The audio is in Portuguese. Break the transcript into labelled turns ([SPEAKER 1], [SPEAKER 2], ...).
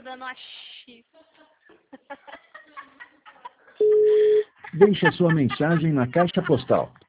[SPEAKER 1] dando uma X.
[SPEAKER 2] Deixe a sua mensagem na caixa postal